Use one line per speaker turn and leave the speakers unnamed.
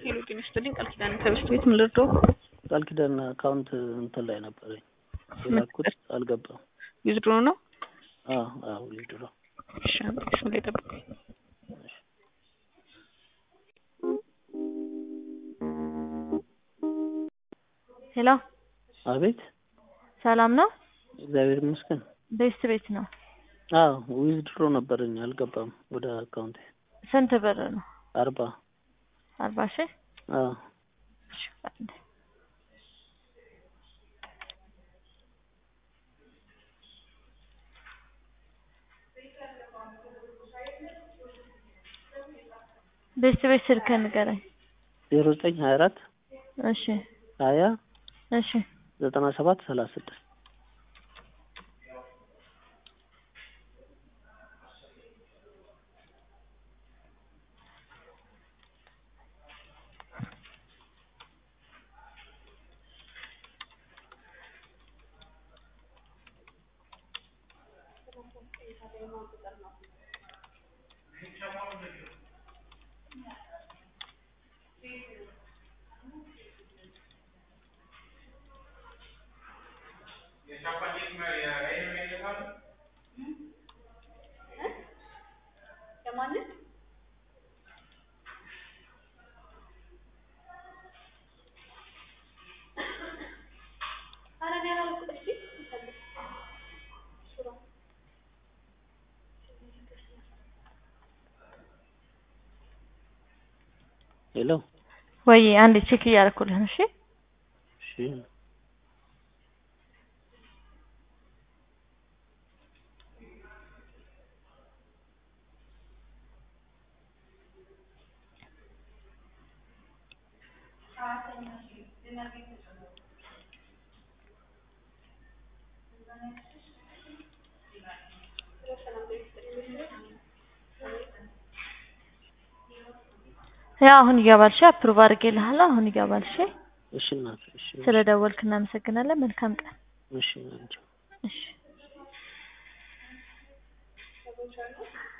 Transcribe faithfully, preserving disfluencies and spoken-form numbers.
ሄሎ ጤና ይስጥልኝ ቃል ኪዳን ከበስት ቤት ምን ልርዳው?
ቃል ኪዳን አካውንት እንትን ላይ ነበረኝ የላኩት አልገባም።
ዊዝድሮ ነው?
አዎ አዎ ዊዝድሮ።
እሺ እሱ ላይ ጠብቀኝ።
ሄሎ
አቤት
ሰላም ነው?
እግዚአብሔር ይመስገን።
ቤስት ቤት ነው?
አዎ ዊዝድሮ ነበረኝ አልገባም ወደ አካውንቴ።
ስንት ብር ነው?
አርባ
አርባ ሺህ?
አዎ
እሺ አንዴ ቤስት ቤት ስልክህን ንገረኝ።
ዜሮ ዘጠኝ ሀያ አራት
እሺ
ሀያ
እሺ
ዘጠና ሰባት ሰላሳ ስድስት ሄሎ
ወይ አንዴ ቼክ እያደረኩልህ ነው። እሺ
እሺ
ያው አሁን ይገባልሽ አፕሩቭ አድርጌልሃለሁ። አሁን ይገባልሽ።
እሺ እናት እሺ
ስለደወልክ እናመሰግናለን። መልካም ቀን።
እሺ አንቺ
እሺ